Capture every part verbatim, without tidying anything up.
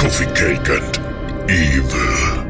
Coffee Cake and Evil.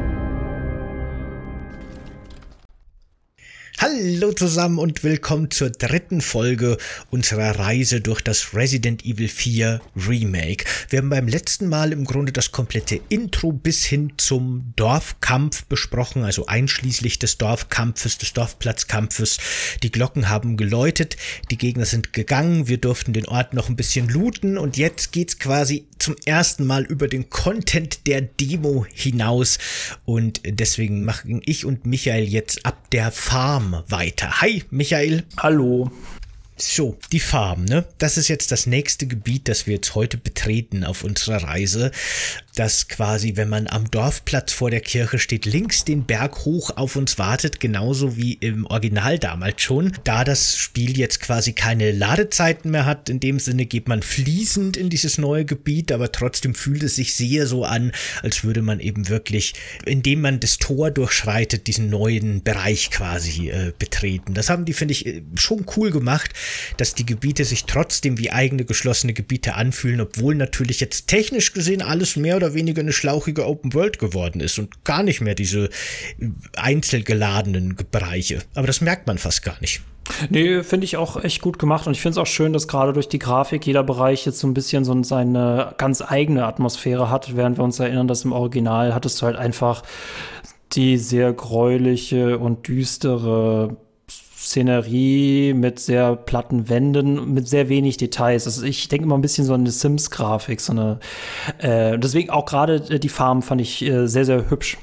Hallo zusammen und willkommen zur dritten Folge unserer Reise durch das Resident Evil vier Remake. Wir haben beim letzten Mal im Grunde das komplette Intro bis hin zum Dorfkampf besprochen, also einschließlich des Dorfkampfes, des Dorfplatzkampfes. Die Glocken haben geläutet, die Gegner sind gegangen, wir durften den Ort noch ein bisschen looten und jetzt geht's quasi zum ersten Mal über den Content der Demo hinaus und deswegen machen ich und Michael jetzt ab der Farm weiter. Hi, Michael. Hallo. So, die Farm, ne? Das ist jetzt das nächste Gebiet, das wir jetzt heute betreten auf unserer Reise. Das quasi, wenn man am Dorfplatz vor der Kirche steht, links den Berg hoch auf uns wartet, genauso wie im Original damals schon. Da das Spiel jetzt quasi keine Ladezeiten mehr hat, in dem Sinne geht man fließend in dieses neue Gebiet, aber trotzdem fühlt es sich sehr so an, als würde man eben wirklich, indem man das Tor durchschreitet, diesen neuen Bereich quasi äh, betreten. Das haben die, finde ich, schon cool gemacht, dass die Gebiete sich trotzdem wie eigene geschlossene Gebiete anfühlen, obwohl natürlich jetzt technisch gesehen alles mehr oder weniger eine schlauchige Open World geworden ist und gar nicht mehr diese einzelgeladenen Bereiche. Aber das merkt man fast gar nicht. Nee, finde ich auch echt gut gemacht und ich finde es auch schön, dass gerade durch die Grafik jeder Bereich jetzt so ein bisschen so seine ganz eigene Atmosphäre hat, während wir uns erinnern, dass im Original hattest du halt einfach die sehr gräuliche und düstere Szenerie mit sehr platten Wänden, mit sehr wenig Details. Also ich denke immer ein bisschen so an eine Sims-Grafik, so eine, äh, deswegen auch gerade die Farm fand ich äh, sehr, sehr hübsch.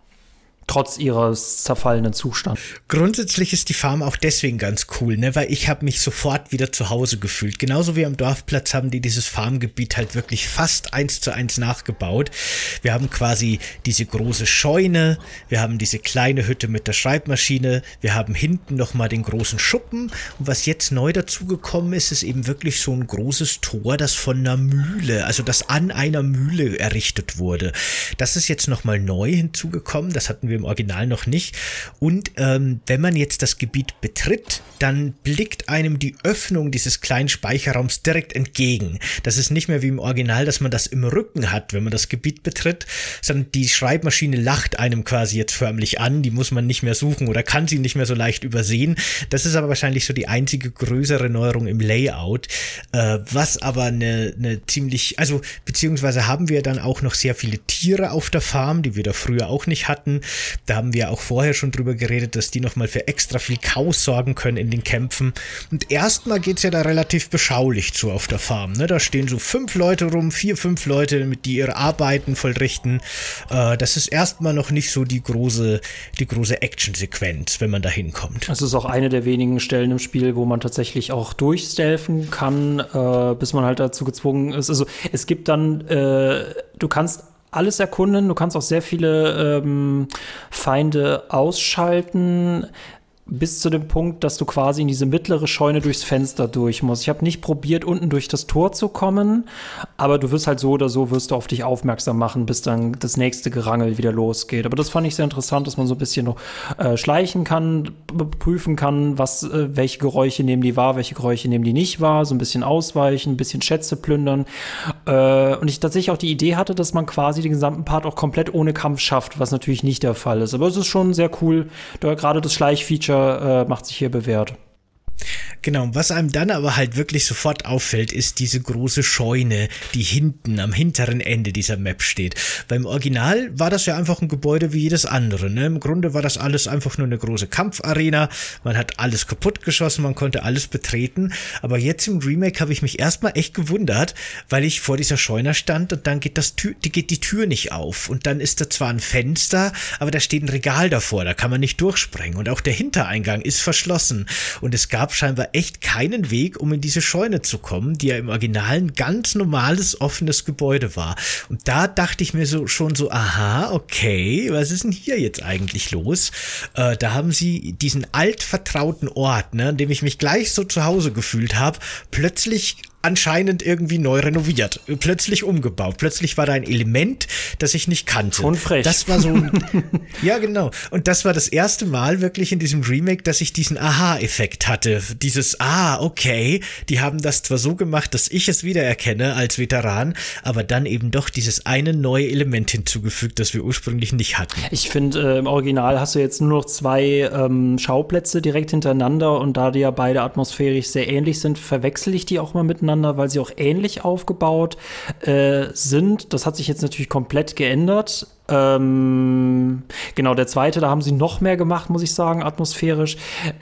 Trotz ihres zerfallenen Zustands. Grundsätzlich ist die Farm auch deswegen ganz cool, ne, weil ich habe mich sofort wieder zu Hause gefühlt. Genauso wie am Dorfplatz haben die dieses Farmgebiet halt wirklich fast eins zu eins nachgebaut. Wir haben quasi diese große Scheune, wir haben diese kleine Hütte mit der Schreibmaschine, wir haben hinten nochmal den großen Schuppen und was jetzt neu dazugekommen ist, ist eben wirklich so ein großes Tor, das von einer Mühle, also das an einer Mühle errichtet wurde. Das ist jetzt nochmal neu hinzugekommen, das hatten wir im Original noch nicht. Und ähm, wenn man jetzt das Gebiet betritt, dann blickt einem die Öffnung dieses kleinen Speicherraums direkt entgegen. Das ist nicht mehr wie im Original, dass man das im Rücken hat, wenn man das Gebiet betritt, sondern die Schreibmaschine lacht einem quasi jetzt förmlich an. Die muss man nicht mehr suchen oder kann sie nicht mehr so leicht übersehen. Das ist aber wahrscheinlich so die einzige größere Neuerung im Layout. Äh, was aber eine, eine ziemlich, also beziehungsweise haben wir dann auch noch sehr viele Tiere auf der Farm, die wir da früher auch nicht hatten. Da haben wir auch vorher schon drüber geredet, dass die nochmal für extra viel Chaos sorgen können in den Kämpfen. Und erstmal geht's ja da relativ beschaulich zu auf der Farm, ne? Da stehen so fünf Leute rum, vier, fünf Leute, die ihre Arbeiten vollrichten. Äh, das ist erstmal noch nicht so die große, die große Action-Sequenz, wenn man da hinkommt. Das ist auch eine der wenigen Stellen im Spiel, wo man tatsächlich auch durchstealthen kann, äh, bis man halt dazu gezwungen ist. Also es gibt dann, äh, du kannst alles erkunden, du kannst auch sehr viele ähm, Feinde ausschalten, bis zu dem Punkt, dass du quasi in diese mittlere Scheune durchs Fenster durch musst. Ich habe nicht probiert, unten durch das Tor zu kommen, aber du wirst halt so oder so, wirst du auf dich aufmerksam machen, bis dann das nächste Gerangel wieder losgeht. Aber das fand ich sehr interessant, dass man so ein bisschen noch äh, schleichen kann, prüfen kann, was, äh, welche Geräusche nehmen die wahr, welche Geräusche nehmen die nicht wahr, so ein bisschen ausweichen, ein bisschen Schätze plündern. Äh, und ich tatsächlich auch die Idee hatte, dass man quasi den gesamten Part auch komplett ohne Kampf schafft, was natürlich nicht der Fall ist. Aber es ist schon sehr cool, da gerade das Schleichfeature Äh, macht sich hier bewährt. Genau, was einem dann aber halt wirklich sofort auffällt, ist diese große Scheune, die hinten am hinteren Ende dieser Map steht. Beim Original war das ja einfach ein Gebäude wie jedes andere, ne? Im Grunde war das alles einfach nur eine große Kampfarena, man hat alles kaputt geschossen, man konnte alles betreten, aber jetzt im Remake habe ich mich erstmal echt gewundert, weil ich vor dieser Scheune stand und dann geht das Tür, die geht die Tür nicht auf und dann ist da zwar ein Fenster, aber da steht ein Regal davor, da kann man nicht durchspringen und auch der Hintereingang ist verschlossen und es gab scheinbar echt keinen Weg, um in diese Scheune zu kommen, die ja im Original ein ganz normales, offenes Gebäude war. Und da dachte ich mir so schon so, aha, okay, was ist denn hier jetzt eigentlich los? Äh, da haben sie diesen altvertrauten Ort, ne, an dem ich mich gleich so zu Hause gefühlt habe, plötzlich anscheinend irgendwie neu renoviert, plötzlich umgebaut. Plötzlich war da ein Element, das ich nicht kannte. Schon frech. Das war so ein, ja genau. Und das war das erste Mal wirklich in diesem Remake, dass ich diesen Aha-Effekt hatte. Dieses, ah, okay, die haben das zwar so gemacht, dass ich es wiedererkenne als Veteran, aber dann eben doch dieses eine neue Element hinzugefügt, das wir ursprünglich nicht hatten. Ich finde, äh, im Original hast du jetzt nur noch zwei ähm, Schauplätze direkt hintereinander und da die ja beide atmosphärisch sehr ähnlich sind, verwechsel ich die auch mal miteinander, weil sie auch ähnlich aufgebaut äh, sind. Das hat sich jetzt natürlich komplett geändert. Ähm, genau, der zweite, da haben sie noch mehr gemacht, muss ich sagen, atmosphärisch.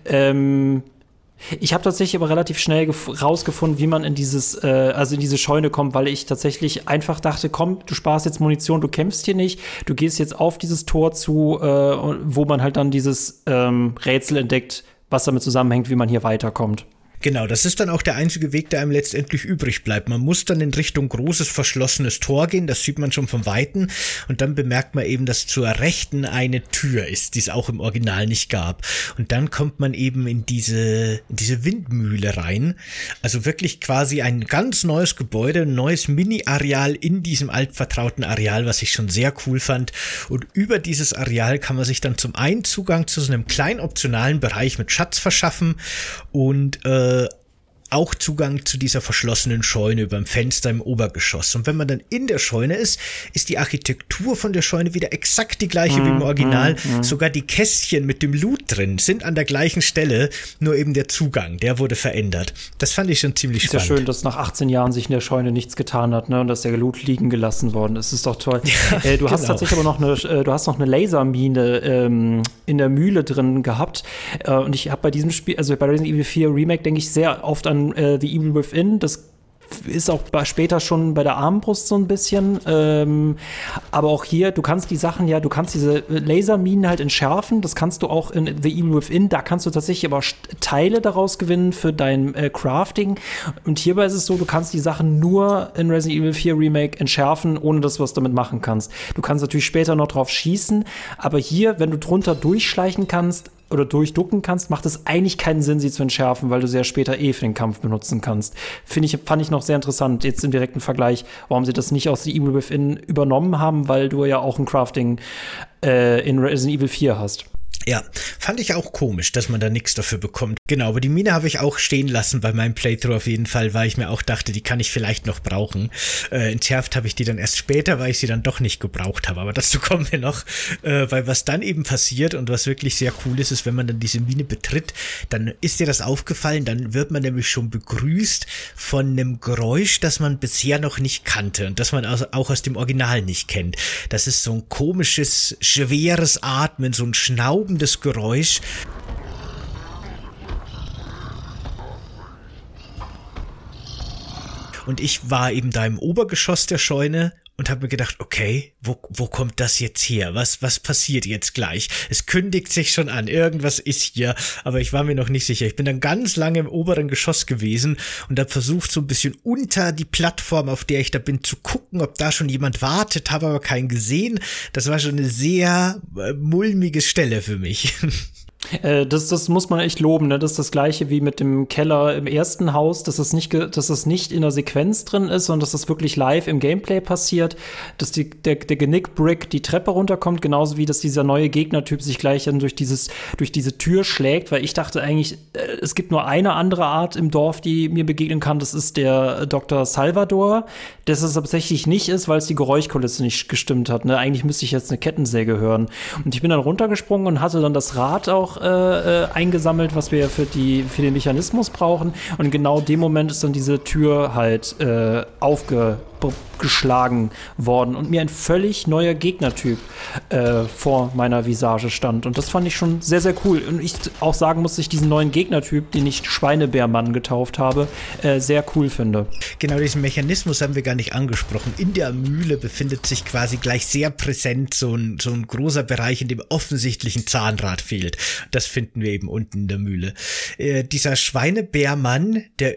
Ähm, Ich habe tatsächlich aber relativ schnell gef- rausgefunden, wie man in dieses, äh, also in diese Scheune kommt, weil ich tatsächlich einfach dachte, komm, du sparst jetzt Munition, du kämpfst hier nicht, du gehst jetzt auf dieses Tor zu, äh, wo man halt dann dieses ähm, Rätsel entdeckt, was damit zusammenhängt, wie man hier weiterkommt. Genau, das ist dann auch der einzige Weg, der einem letztendlich übrig bleibt. Man muss dann in Richtung großes, verschlossenes Tor gehen, das sieht man schon vom Weiten und dann bemerkt man eben, dass zur Rechten eine Tür ist, die es auch im Original nicht gab. Und dann kommt man eben in diese, in diese Windmühle rein, also wirklich quasi ein ganz neues Gebäude, ein neues Mini-Areal in diesem altvertrauten Areal, was ich schon sehr cool fand. Und über dieses Areal kann man sich dann zum einen Zugang zu so einem kleinen optionalen Bereich mit Schatz verschaffen und äh, auch Zugang zu dieser verschlossenen Scheune über dem Fenster im Obergeschoss. Und wenn man dann in der Scheune ist, ist die Architektur von der Scheune wieder exakt die gleiche mm, wie im Original. Mm, mm. Sogar die Kästchen mit dem Loot drin sind an der gleichen Stelle, nur eben der Zugang, der wurde verändert. Das fand ich schon ziemlich spannend. Ist ja schön, dass nach achtzehn Jahren sich in der Scheune nichts getan hat, ne, und dass der Loot liegen gelassen worden ist. Das ist doch toll. Ja, äh, du genau. hast tatsächlich aber noch eine, äh, du hast noch eine Lasermine ähm, in der Mühle drin gehabt. Äh, und ich habe bei diesem Spiel, also bei Resident Evil vier Remake, denke ich sehr oft an äh, The Evil Within. Das ist auch bei, später schon bei der Armbrust so ein bisschen. Ähm, aber auch hier, du kannst die Sachen ja, du kannst diese Laserminen halt entschärfen. Das kannst du auch in The Evil Within. Da kannst du tatsächlich aber Teile daraus gewinnen für dein äh, Crafting. Und hierbei ist es so, du kannst die Sachen nur in Resident Evil vier Remake entschärfen, ohne dass du was damit machen kannst. Du kannst natürlich später noch drauf schießen. Aber hier, wenn du drunter durchschleichen kannst, oder durchducken kannst, macht es eigentlich keinen Sinn, sie zu entschärfen, weil du sie ja später eh für den Kampf benutzen kannst. Finde ich, fand ich noch sehr interessant, jetzt im direkten Vergleich, warum sie das nicht aus The Evil Within übernommen haben, weil du ja auch ein Crafting äh, in Resident Evil vier hast. Ja, fand ich auch komisch, dass man da nichts dafür bekommt. Genau, aber die Mine habe ich auch stehen lassen bei meinem Playthrough auf jeden Fall, weil ich mir auch dachte, die kann ich vielleicht noch brauchen. Äh, entschärft habe ich die dann erst später, weil ich sie dann doch nicht gebraucht habe. Aber dazu kommen wir noch, äh, weil was dann eben passiert und was wirklich sehr cool ist, ist, wenn man dann diese Mine betritt, dann ist dir das aufgefallen, dann wird man nämlich schon begrüßt von einem Geräusch, das man bisher noch nicht kannte und das man auch aus dem Original nicht kennt. Das ist so ein komisches, schweres Atmen, so ein Schnauben das Geräusch. Und ich war eben da im Obergeschoss der Scheune und habe mir gedacht, okay, wo, wo kommt das jetzt her? Was, was passiert jetzt gleich? Es kündigt sich schon an, irgendwas ist hier, aber ich war mir noch nicht sicher. Ich bin dann ganz lange im oberen Geschoss gewesen und habe versucht, so ein bisschen unter die Plattform, auf der ich da bin, zu gucken, ob da schon jemand wartet, habe aber keinen gesehen. Das war schon eine sehr äh, mulmige Stelle für mich. Äh, das, das muss man echt loben, ne? Das ist das Gleiche wie mit dem Keller im ersten Haus, dass es nicht, ge- dass es nicht in der Sequenz drin ist, sondern dass das wirklich live im Gameplay passiert, dass die, der, der Genickbrick die Treppe runterkommt, genauso wie dass dieser neue Gegnertyp sich gleich dann durch dieses, durch diese Tür schlägt, weil ich dachte eigentlich, äh, es gibt nur eine andere Art im Dorf, die mir begegnen kann, das ist der Doktor Salvador, das es tatsächlich nicht ist, weil es die Geräuschkulisse nicht gestimmt hat, ne? Eigentlich müsste ich jetzt eine Kettensäge hören. Und ich bin dann runtergesprungen und hatte dann das Rad auch Äh, eingesammelt, was wir für, die, für den Mechanismus brauchen. Und genau in dem Moment ist dann diese Tür halt äh, aufgeschlagen worden und mir ein völlig neuer Gegnertyp äh, vor meiner Visage stand. Und das fand ich schon sehr, sehr cool. Und ich auch sagen muss, dass ich diesen neuen Gegnertyp, den ich Schweinebärmann getauft habe, äh, sehr cool finde. Genau, diesen Mechanismus haben wir gar nicht angesprochen. In der Mühle befindet sich quasi gleich sehr präsent so ein, so ein großer Bereich, in dem offensichtlich ein Zahnrad fehlt. Das finden wir eben unten in der Mühle. Äh, dieser Schweinebärmann, der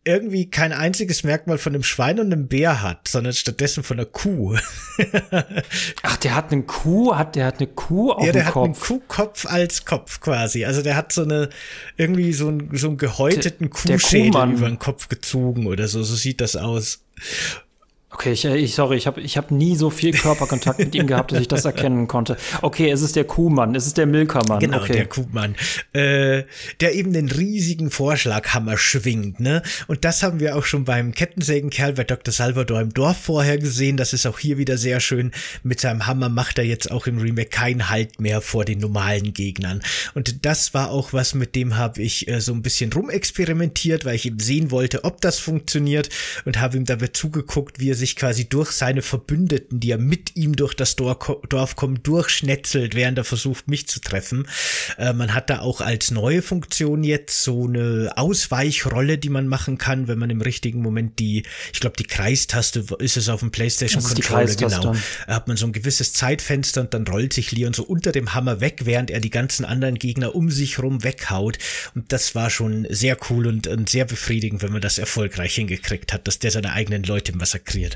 irgendwie kein einziges Merkmal von einem Schwein und einem Bär hat, sondern stattdessen von einer Kuh. Ach, der hat einen Kuh, hat der hat eine Kuh auf dem Kopf? Ja, der hat einen Kuhkopf als Kopf quasi. Also der hat so eine, irgendwie so einen, so einen gehäuteten der, Kuhschädel der über den Kopf gezogen oder so. So sieht das aus. Okay, ich, ich sorry, ich habe ich hab nie so viel Körperkontakt mit ihm gehabt, dass ich das erkennen konnte. Okay, es ist der Kuhmann, es ist der Milkermann. Genau, okay. Der Kuhmann, äh, der eben den riesigen Vorschlaghammer schwingt, ne? Und das haben wir auch schon beim Kettensägenkerl bei Doktor Salvador im Dorf vorher gesehen. Das ist auch hier wieder sehr schön. Mit seinem Hammer macht er jetzt auch im Remake keinen Halt mehr vor den normalen Gegnern. Und das war auch was, mit dem habe ich äh, so ein bisschen rumexperimentiert, weil ich eben sehen wollte, ob das funktioniert, und habe ihm dabei zugeguckt, wie er sich quasi durch seine Verbündeten, die ja mit ihm durch das Dorf kommen, durchschnetzelt, während er versucht, mich zu treffen. Äh, man hat da auch als neue Funktion jetzt so eine Ausweichrolle, die man machen kann, wenn man im richtigen Moment die, ich glaube, die Kreistaste ist es auf dem PlayStation-Controller, genau. Da hat man so ein gewisses Zeitfenster und dann rollt sich Leon so unter dem Hammer weg, während er die ganzen anderen Gegner um sich rum weghaut. Und das war schon sehr cool und, und sehr befriedigend, wenn man das erfolgreich hingekriegt hat, dass der seine eigenen Leute massakriert.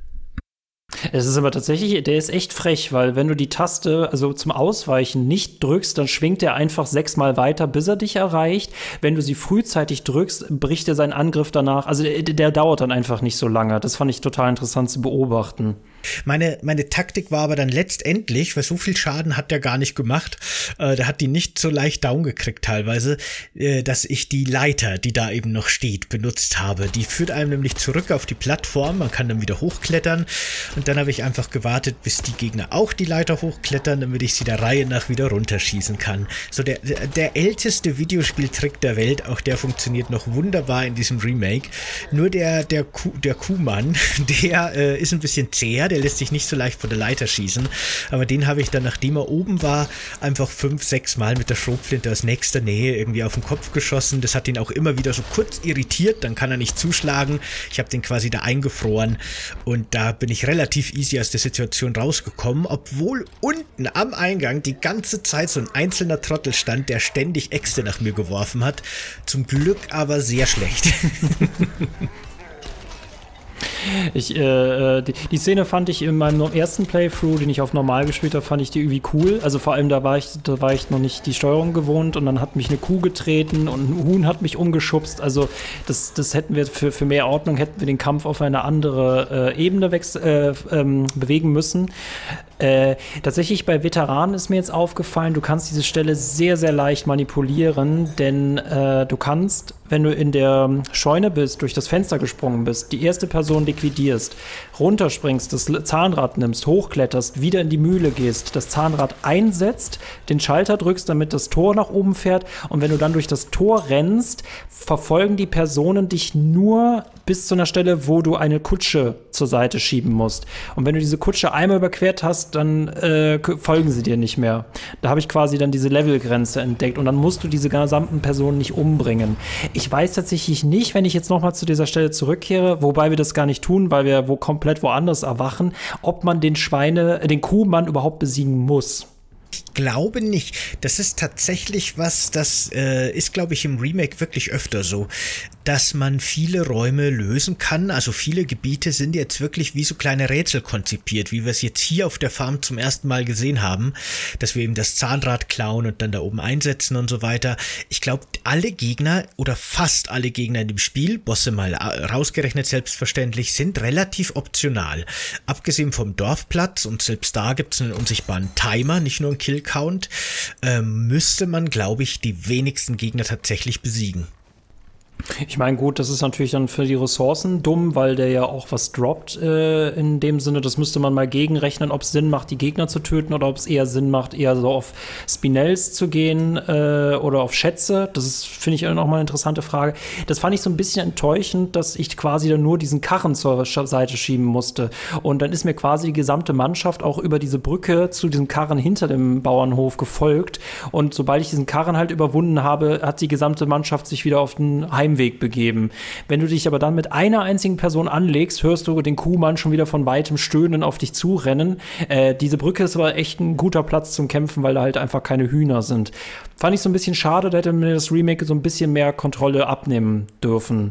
Es ist aber tatsächlich, der ist echt frech, weil wenn du die Taste, also zum Ausweichen, nicht drückst, dann schwingt er einfach sechsmal weiter, bis er dich erreicht. Wenn du sie frühzeitig drückst, bricht er seinen Angriff danach. Also der, der dauert dann einfach nicht so lange. Das fand ich total interessant zu beobachten. Meine, meine Taktik war aber dann letztendlich, weil so viel Schaden hat der gar nicht gemacht, äh, der hat die nicht so leicht down gekriegt teilweise, äh, dass ich die Leiter, die da eben noch steht, benutzt habe. Die führt einem nämlich zurück auf die Plattform, man kann dann wieder hochklettern, und dann habe ich einfach gewartet, bis die Gegner auch die Leiter hochklettern, damit ich sie der Reihe nach wieder runterschießen kann. So der, der, der älteste Videospieltrick der Welt, auch der funktioniert noch wunderbar in diesem Remake. Nur der, der, Kuh, der Kuhmann, der äh, ist ein bisschen zäher, der lässt sich nicht so leicht von der Leiter schießen, aber den habe ich dann, nachdem er oben war, einfach fünf, sechs Mal mit der Schrotflinte aus nächster Nähe irgendwie auf den Kopf geschossen. Das hat ihn auch immer wieder so kurz irritiert, dann kann er nicht zuschlagen. Ich habe den quasi da eingefroren und da bin ich relativ easy aus der Situation rausgekommen, obwohl unten am Eingang die ganze Zeit so ein einzelner Trottel stand, der ständig Äxte nach mir geworfen hat. Zum Glück aber sehr schlecht. Ich, äh, die, die Szene fand ich in meinem ersten Playthrough, den ich auf normal gespielt habe, fand ich die irgendwie cool. Also vor allem, da war ich, da war ich noch nicht die Steuerung gewohnt und dann hat mich eine Kuh getreten und ein Huhn hat mich umgeschubst. Also das, das hätten wir für, für mehr Ordnung, hätten wir den Kampf auf eine andere äh, Ebene wechsel, äh, ähm, bewegen müssen. Äh, tatsächlich bei Veteranen ist mir jetzt aufgefallen, du kannst diese Stelle sehr, sehr leicht manipulieren, denn äh, du kannst, wenn du in der Scheune bist, durch das Fenster gesprungen bist, die erste Person liquidierst, runterspringst, das Zahnrad nimmst, hochkletterst, wieder in die Mühle gehst, das Zahnrad einsetzt, den Schalter drückst, damit das Tor nach oben fährt, und wenn du dann durch das Tor rennst, verfolgen die Personen dich nur bis zu einer Stelle, wo du eine Kutsche zur Seite schieben musst. Und wenn du diese Kutsche einmal überquert hast, dann äh, folgen sie dir nicht mehr. Da habe ich quasi dann diese Levelgrenze entdeckt und dann musst du diese gesamten Personen nicht umbringen. Ich weiß tatsächlich nicht, wenn ich jetzt nochmal zu dieser Stelle zurückkehre, wobei wir das gar nicht tun, weil wir wo komplett woanders erwachen, ob man den Schweine, äh, den Kuhmann überhaupt besiegen muss. Ich glaube nicht. Das ist tatsächlich was, das äh, ist, glaube ich, im Remake wirklich öfter so, dass man viele Räume lösen kann. Also viele Gebiete sind jetzt wirklich wie so kleine Rätsel konzipiert, wie wir es jetzt hier auf der Farm zum ersten Mal gesehen haben, dass wir eben das Zahnrad klauen und dann da oben einsetzen und so weiter. Ich glaube, alle Gegner oder fast alle Gegner in dem Spiel, Bosse mal rausgerechnet selbstverständlich, sind relativ optional. Abgesehen vom Dorfplatz, und selbst da gibt es einen unsichtbaren Timer, nicht nur einen Killcount, äh, müsste man, glaube ich, die wenigsten Gegner tatsächlich besiegen. Ich meine, gut, das ist natürlich dann für die Ressourcen dumm, weil der ja auch was droppt äh, in dem Sinne. Das müsste man mal gegenrechnen, ob es Sinn macht, die Gegner zu töten oder ob es eher Sinn macht, eher so auf Spinels zu gehen äh, oder auf Schätze. Das ist, finde ich, auch noch mal eine interessante Frage. Das fand ich so ein bisschen enttäuschend, dass ich quasi dann nur diesen Karren zur Seite schieben musste. Und dann ist mir quasi die gesamte Mannschaft auch über diese Brücke zu diesem Karren hinter dem Bauernhof gefolgt. Und sobald ich diesen Karren halt überwunden habe, hat die gesamte Mannschaft sich wieder auf den Heimweg begeben. Wenn du dich aber dann mit einer einzigen Person anlegst, hörst du den Kuhmann schon wieder von weitem stöhnen auf dich zurennen. Äh, diese Brücke ist aber echt ein guter Platz zum Kämpfen, weil da halt einfach keine Hühner sind. Fand ich so ein bisschen schade, da hätte mir das Remake so ein bisschen mehr Kontrolle abnehmen dürfen.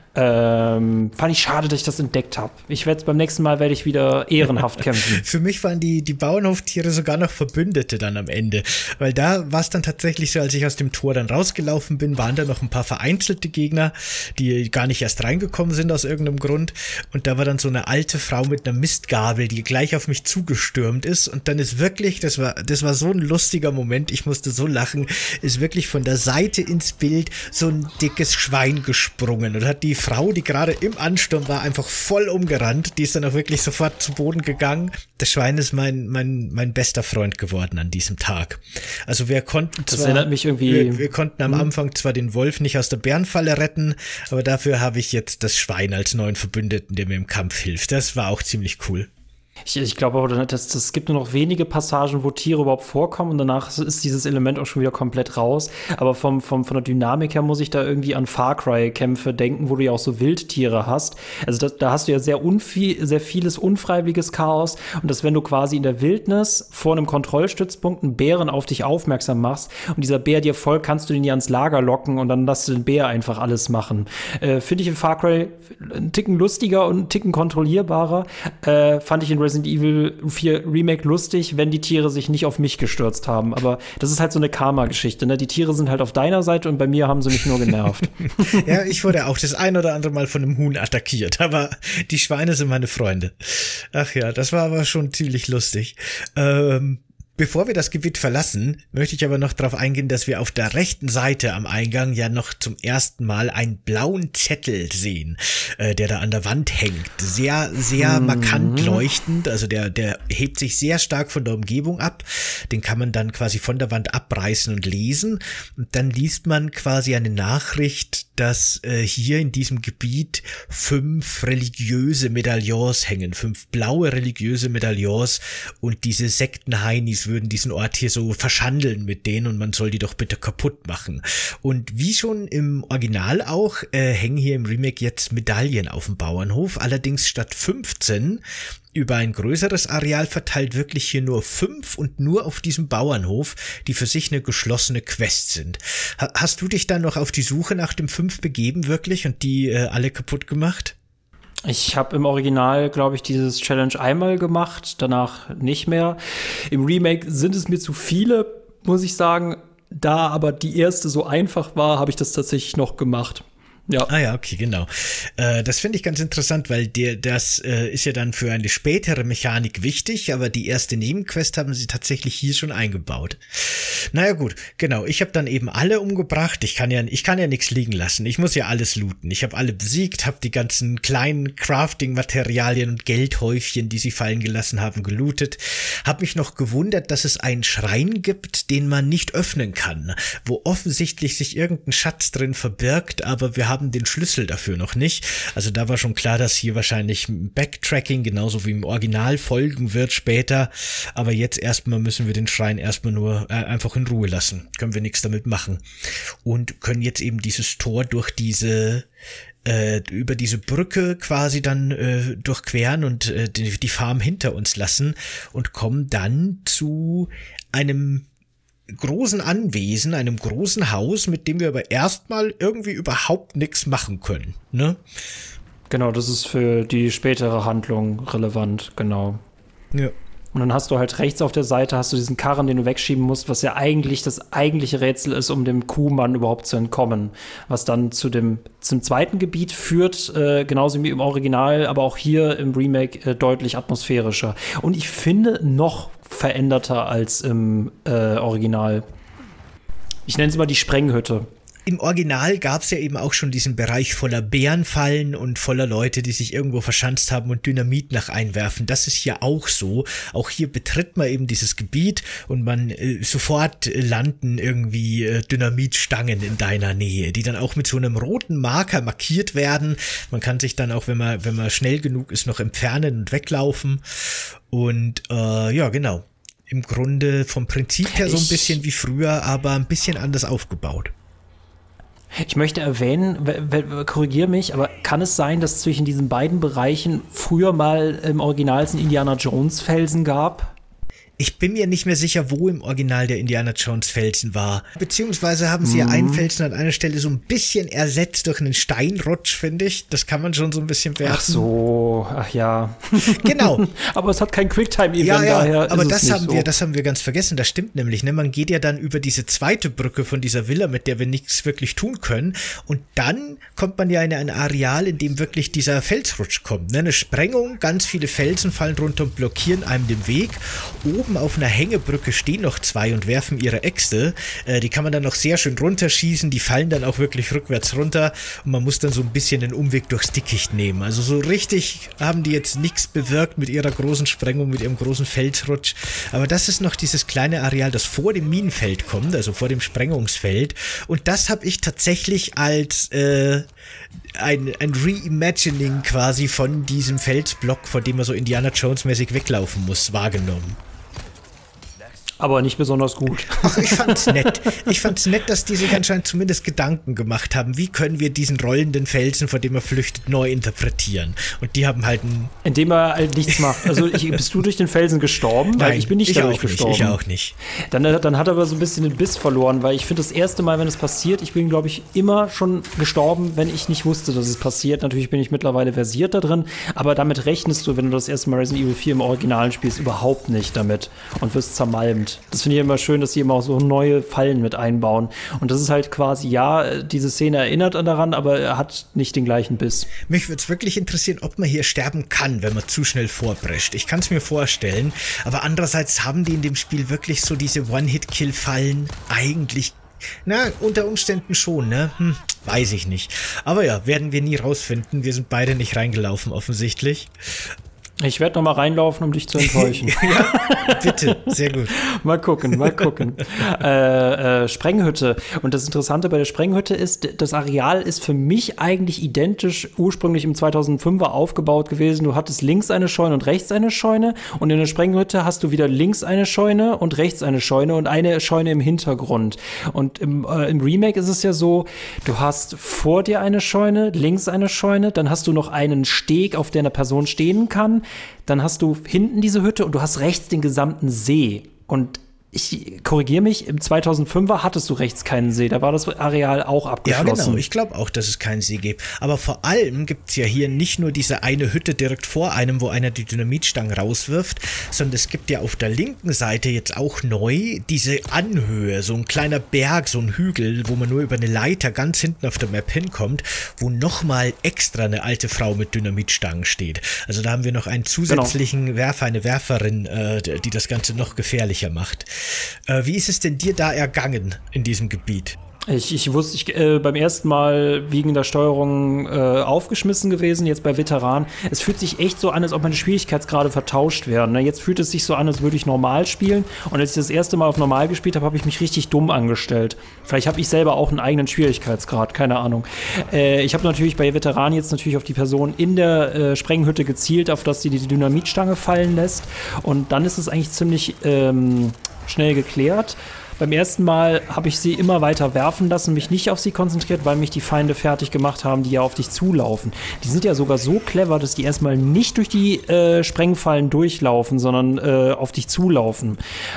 Ähm, fand ich schade, dass ich das entdeckt habe. Ich werde beim nächsten Mal werde ich wieder ehrenhaft kämpfen. Für mich waren die, die Bauernhoftiere sogar noch Verbündete dann am Ende. Weil da war es dann tatsächlich so, als ich aus dem Tor dann rausgelaufen bin, waren da noch ein paar vereinzelte Gegner, die gar nicht erst reingekommen sind aus irgendeinem Grund. Und da war dann so eine alte Frau mit einer Mistgabel, die gleich auf mich zugestürmt ist. Und dann ist wirklich, das war, das war so ein lustiger Moment, ich musste so lachen, ist wirklich von der Seite ins Bild so ein dickes Schwein gesprungen und hat die Frau, die gerade im Ansturm war, einfach voll umgerannt. Die ist dann auch wirklich sofort zu Boden gegangen. Das Schwein ist mein, mein, mein bester Freund geworden an diesem Tag. Also wir konnten zwar, das erinnert mich irgendwie, wir, wir konnten am hm. Anfang zwar den Wolf nicht aus der Bärenfalle retten, aber dafür habe ich jetzt das Schwein als neuen Verbündeten, der mir im Kampf hilft. Das war auch ziemlich cool. Ich, ich glaube aber, dass das gibt nur noch wenige Passagen, wo Tiere überhaupt vorkommen und danach ist dieses Element auch schon wieder komplett raus. Aber vom, vom, von der Dynamik her muss ich da irgendwie an Far Cry-Kämpfe denken, wo du ja auch so Wildtiere hast. Also das, da hast du ja sehr, unviel, sehr vieles unfreiwilliges Chaos und dass wenn du quasi in der Wildnis vor einem Kontrollstützpunkt einen Bären auf dich aufmerksam machst und dieser Bär dir folgt, kannst du den ja ans Lager locken und dann lässt du den Bär einfach alles machen. Äh, Finde ich in Far Cry einen Ticken lustiger und einen Ticken kontrollierbarer. Äh, fand ich in Resident Evil vier Remake lustig, wenn die Tiere sich nicht auf mich gestürzt haben. Aber das ist halt so eine Karma-Geschichte, ne? Die Tiere sind halt auf deiner Seite und bei mir haben sie mich nur genervt. Ja, ich wurde auch das ein oder andere Mal von einem Huhn attackiert, aber die Schweine sind meine Freunde. Ach ja, das war aber schon ziemlich lustig. Ähm, Bevor wir das Gebiet verlassen, möchte ich aber noch darauf eingehen, dass wir auf der rechten Seite am Eingang ja noch zum ersten Mal einen blauen Zettel sehen, äh, der da an der Wand hängt. Sehr, sehr mhm. markant leuchtend, also der, der hebt sich sehr stark von der Umgebung ab. Den kann man dann quasi von der Wand abreißen und lesen. Und dann liest man quasi eine Nachricht, dass äh, hier in diesem Gebiet fünf religiöse Medaillons hängen, fünf blaue religiöse Medaillons und diese Sektenheinis würden diesen Ort hier so verschandeln mit denen und man soll die doch bitte kaputt machen. Und wie schon im Original auch, äh, hängen hier im Remake jetzt Medaillen auf dem Bauernhof, allerdings statt fünfzehn über ein größeres Areal verteilt wirklich hier nur fünf und nur auf diesem Bauernhof, die für sich eine geschlossene Quest sind. Ha- hast du dich dann noch auf die Suche nach dem fünf begeben wirklich und die äh, alle kaputt gemacht? Ich habe im Original, glaube ich, dieses Challenge einmal gemacht, danach nicht mehr. Im Remake sind es mir zu viele, muss ich sagen. Da aber die erste so einfach war, habe ich das tatsächlich noch gemacht. Ja. Ah ja, okay, genau. Äh, das finde ich ganz interessant, weil der, das äh, ist ja dann für eine spätere Mechanik wichtig, aber die erste Nebenquest haben sie tatsächlich hier schon eingebaut. Naja gut, genau. Ich habe dann eben alle umgebracht. Ich kann ja, ich kann ja nichts liegen lassen. Ich muss ja alles looten. Ich habe alle besiegt, habe die ganzen kleinen Crafting-Materialien und Geldhäufchen, die sie fallen gelassen haben, gelootet. Habe mich noch gewundert, dass es einen Schrein gibt, den man nicht öffnen kann, wo offensichtlich sich irgendein Schatz drin verbirgt, aber wir haben den Schlüssel dafür noch nicht. Also da war schon klar, dass hier wahrscheinlich Backtracking genauso wie im Original folgen wird später. Aber jetzt erstmal müssen wir den Schrein erstmal nur äh, einfach in Ruhe lassen. Können wir nichts damit machen. Und können jetzt eben dieses Tor durch diese äh, über diese Brücke quasi dann äh, durchqueren und äh, die, die Farm hinter uns lassen und kommen dann zu einem großen Anwesen, einem großen Haus, mit dem wir aber erstmal irgendwie überhaupt nichts machen können, ne? Genau, das ist für die spätere Handlung relevant, genau. Ja. Und dann hast du halt rechts auf der Seite hast du diesen Karren, den du wegschieben musst, was ja eigentlich das eigentliche Rätsel ist, um dem Kuhmann überhaupt zu entkommen. Was dann zu dem zum zweiten Gebiet führt, äh, genauso wie im Original, aber auch hier im Remake äh, deutlich atmosphärischer. Und ich finde noch veränderter als im äh, Original. Ich nenne es mal die Sprenghütte. Im Original gab es ja eben auch schon diesen Bereich voller Bärenfallen und voller Leute, die sich irgendwo verschanzt haben und Dynamit nach einwerfen. Das ist hier auch so. Auch hier betritt man eben dieses Gebiet und man äh, sofort äh, landen irgendwie äh, Dynamitstangen in deiner Nähe, die dann auch mit so einem roten Marker markiert werden. Man kann sich dann auch, wenn man wenn man schnell genug ist, noch entfernen und weglaufen. Und äh, ja, genau. Im Grunde vom Prinzip her so ein bisschen wie früher, aber ein bisschen anders aufgebaut. Ich möchte erwähnen, korrigiere mich, aber kann es sein, dass zwischen diesen beiden Bereichen früher mal im Original einen Indiana Jones Felsen gab? Ich bin mir nicht mehr sicher, wo im Original der Indiana Jones Felsen war. Beziehungsweise haben sie mhm. ja einen Felsen an einer Stelle so ein bisschen ersetzt durch einen Steinrutsch, finde ich. Das kann man schon so ein bisschen werten. Ach so, ach ja. Genau. Aber es hat kein Quicktime-Event, ja, ja, daher aber ist das es nicht haben so. wir, das haben wir ganz vergessen. Das stimmt nämlich, ne? Man geht ja dann über diese zweite Brücke von dieser Villa, mit der wir nichts wirklich tun können. Und dann kommt man ja in ein Areal, in dem wirklich dieser Felsrutsch kommt. Ne? Eine Sprengung, ganz viele Felsen fallen runter und blockieren einem den Weg. Oben auf einer Hängebrücke stehen noch zwei und werfen ihre Äxte. Äh, die kann man dann noch sehr schön runterschießen. Die fallen dann auch wirklich rückwärts runter. Und man muss dann so ein bisschen den Umweg durchs Dickicht nehmen. Also so richtig haben die jetzt nichts bewirkt mit ihrer großen Sprengung, mit ihrem großen Felsrutsch. Aber das ist noch dieses kleine Areal, das vor dem Minenfeld kommt, also vor dem Sprengungsfeld. Und das habe ich tatsächlich als äh, ein, ein Reimagining quasi von diesem Felsblock, vor dem man so Indiana Jones-mäßig weglaufen muss, wahrgenommen. Aber nicht besonders gut. Ach, ich fand's nett. Ich fand's nett, dass die sich anscheinend zumindest Gedanken gemacht haben, wie können wir diesen rollenden Felsen, vor dem er flüchtet, neu interpretieren. Und die haben halt ein... Indem er halt nichts macht. Also ich, bist du durch den Felsen gestorben? Nein, weil ich bin nicht ich dadurch auch nicht, gestorben. ich auch nicht. Dann, dann hat er aber so ein bisschen den Biss verloren, weil ich finde, das erste Mal, wenn es passiert, ich bin, glaube ich, immer schon gestorben, wenn ich nicht wusste, dass es passiert. Natürlich bin ich mittlerweile versiert da drin, aber damit rechnest du, wenn du das erste Mal Resident Evil vier im Originalen spielst, überhaupt nicht damit und wirst zermalmt. Das finde ich immer schön, dass sie immer auch so neue Fallen mit einbauen. Und das ist halt quasi, ja, diese Szene erinnert daran, aber er hat nicht den gleichen Biss. Mich würde es wirklich interessieren, ob man hier sterben kann, wenn man zu schnell vorprescht. Ich kann es mir vorstellen, aber andererseits haben die in dem Spiel wirklich so diese One-Hit-Kill-Fallen eigentlich, na, unter Umständen schon, ne? Hm, weiß ich nicht. Aber ja, werden wir nie rausfinden. Wir sind beide nicht reingelaufen, offensichtlich. Ich werde noch mal reinlaufen, um dich zu enttäuschen. Ja, bitte, sehr gut. Mal gucken, mal gucken. äh, äh, Sprenghütte. Und das Interessante bei der Sprenghütte ist, das Areal ist für mich eigentlich identisch ursprünglich im zweitausendfünfer aufgebaut gewesen. Du hattest links eine Scheune und rechts eine Scheune. Und in der Sprenghütte hast du wieder links eine Scheune und rechts eine Scheune und eine Scheune im Hintergrund. Und im, äh, im Remake ist es ja so, du hast vor dir eine Scheune, links eine Scheune, dann hast du noch einen Steg, auf der eine Person stehen kann. Dann hast du hinten diese Hütte und du hast rechts den gesamten See. Und ich korrigiere mich, im zweitausendfünfer hattest du rechts keinen See, da war das Areal auch abgeschlossen. Ja, genau, ich glaube auch, dass es keinen See gibt. Aber vor allem gibt es ja hier nicht nur diese eine Hütte direkt vor einem, wo einer die Dynamitstangen rauswirft, sondern es gibt ja auf der linken Seite jetzt auch neu diese Anhöhe, so ein kleiner Berg, so ein Hügel, wo man nur über eine Leiter ganz hinten auf der Map hinkommt, wo nochmal extra eine alte Frau mit Dynamitstangen steht. Also da haben wir noch einen zusätzlichen genau. Werfer, eine Werferin, äh, die das Ganze noch gefährlicher macht. Äh, wie ist es denn dir da ergangen in diesem Gebiet? Ich, ich wusste, ich äh, beim ersten Mal wegen der Steuerung äh, aufgeschmissen gewesen, jetzt bei Veteran. Es fühlt sich echt so an, als ob meine Schwierigkeitsgrade vertauscht werden. Ne? Jetzt fühlt es sich so an, als würde ich normal spielen. Und als ich das erste Mal auf normal gespielt habe, habe ich mich richtig dumm angestellt. Vielleicht habe ich selber auch einen eigenen Schwierigkeitsgrad, keine Ahnung. Äh, ich habe natürlich bei Veteran jetzt natürlich auf die Person in der äh, Sprenghütte gezielt, auf dass sie die Dynamitstange fallen lässt. Und dann ist es eigentlich ziemlich ähm, schnell geklärt. Beim ersten Mal habe ich sie immer weiter werfen lassen, mich nicht auf sie konzentriert, weil mich die Feinde fertig gemacht haben, die ja auf dich zulaufen. Die sind ja sogar so clever, dass die erstmal nicht durch die äh, Sprengfallen durchlaufen, sondern äh, auf dich zulaufen.